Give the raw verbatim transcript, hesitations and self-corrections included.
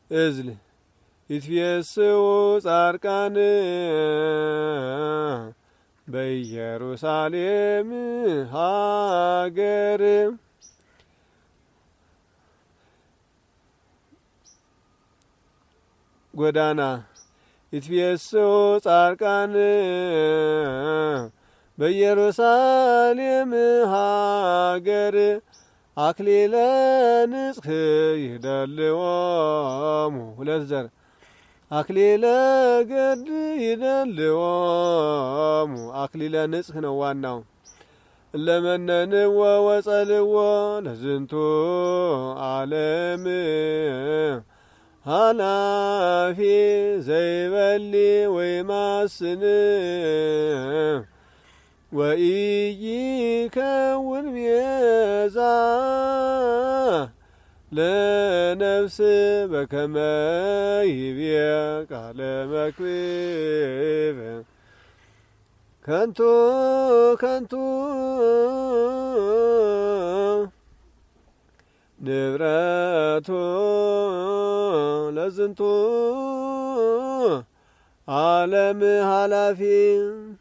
እዝል ይትፌስሑ ጻድቃን በኢየሩሳሌም ሀገር ጎዳና ይትፌስሑ ጻድቃን በኢየሩሳሌም ሀገር አክሊለ ንጽሕ ይደልዎሙ ሁለት ዘር አክሊለ ገድ ይደልዎሙ አክሊለ ንጽሕ ነው ዋናው ለመነንዎ ወጸልዎ ለዝንቱ ዓለም ኃላፊ ዘይበሊ ወይማስን ወኢይከውን ቤዛ ለነፍስ በከመ ይቤ ቃለ መክብብ ከንቱ ከንቱ ንብረቱ ለዝንቱ ዓለም ኃላፊ